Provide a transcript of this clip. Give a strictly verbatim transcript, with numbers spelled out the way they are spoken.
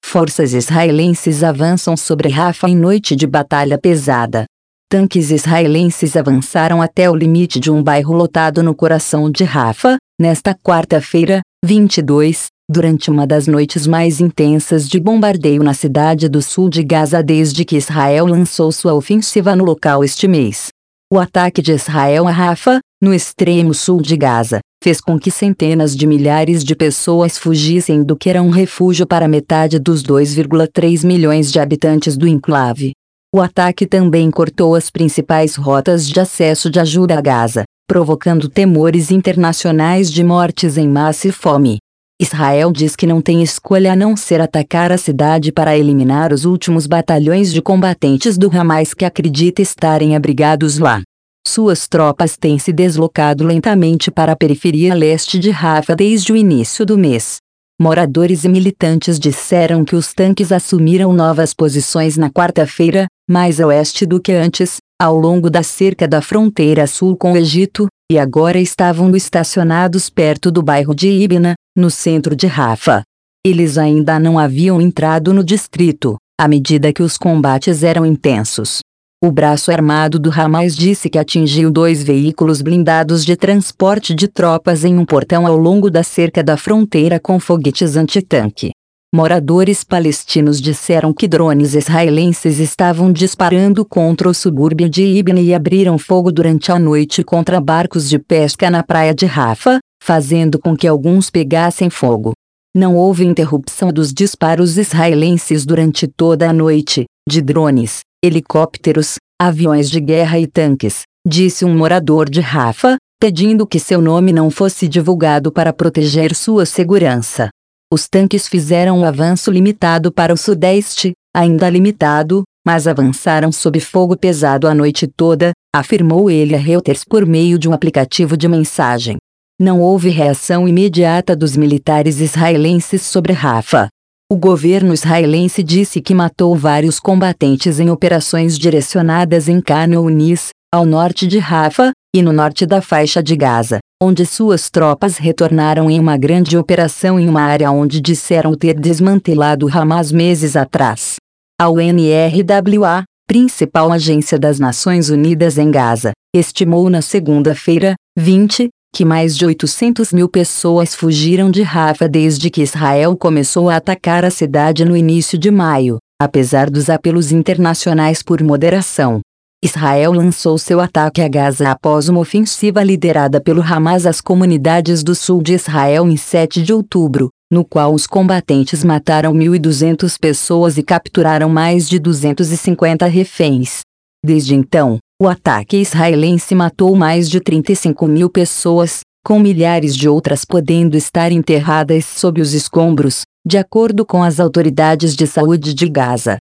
Forças israelenses avançam sobre Rafa em noite de batalha pesada. Tanques israelenses avançaram até o limite de um bairro lotado no coração de Rafa, nesta quarta-feira, vinte e dois, durante uma das noites mais intensas de bombardeio na cidade do sul de Gaza desde que Israel lançou sua ofensiva no local este mês. O ataque de Israel a Rafa, no extremo sul de Gaza, fez com que centenas de milhares de pessoas fugissem do que era um refúgio para metade dos dois vírgula três milhões de habitantes do enclave. O ataque também cortou as principais rotas de acesso de ajuda a Gaza, provocando temores internacionais de mortes em massa e fome. Israel diz que não tem escolha a não ser atacar a cidade para eliminar os últimos batalhões de combatentes do Hamas que acredita estarem abrigados lá. Suas tropas têm se deslocado lentamente para a periferia leste de Rafa desde o início do mês. Moradores e militantes disseram que os tanques assumiram novas posições na quarta-feira, mais a oeste do que antes, ao longo da cerca da fronteira sul com o Egito, e agora estavam estacionados perto do bairro de Ibna, no centro de Rafa. Eles ainda não haviam entrado no distrito, à medida que os combates eram intensos. O braço armado do Hamas disse que atingiu dois veículos blindados de transporte de tropas em um portão ao longo da cerca da fronteira com foguetes antitanque. Moradores palestinos disseram que drones israelenses estavam disparando contra o subúrbio de Ibn e abriram fogo durante a noite contra barcos de pesca na praia de Rafa, fazendo com que alguns pegassem fogo. Não houve interrupção dos disparos israelenses durante toda a noite, de drones, helicópteros, aviões de guerra e tanques, disse um morador de Rafa, pedindo que seu nome não fosse divulgado para proteger sua segurança. Os tanques fizeram um avanço limitado para o sudeste, ainda limitado, mas avançaram sob fogo pesado a noite toda, afirmou ele a Reuters por meio de um aplicativo de mensagem. Não houve reação imediata dos militares israelenses sobre Rafa. O governo israelense disse que matou vários combatentes em operações direcionadas em Khan Younis, ao norte de Rafa, e no norte da faixa de Gaza, onde suas tropas retornaram em uma grande operação em uma área onde disseram ter desmantelado o Hamas meses atrás. A U N R W A, principal agência das Nações Unidas em Gaza, estimou na segunda-feira, vinte, que mais de oitocentas mil pessoas fugiram de Rafa desde que Israel começou a atacar a cidade no início de maio, apesar dos apelos internacionais por moderação. Israel lançou seu ataque a Gaza após uma ofensiva liderada pelo Hamas às comunidades do sul de Israel em sete de outubro, no qual os combatentes mataram mil e duzentas pessoas e capturaram mais de duzentos e cinquenta reféns. Desde então, o ataque israelense matou mais de trinta e cinco mil pessoas, com milhares de outras podendo estar enterradas sob os escombros, de acordo com as autoridades de saúde de Gaza.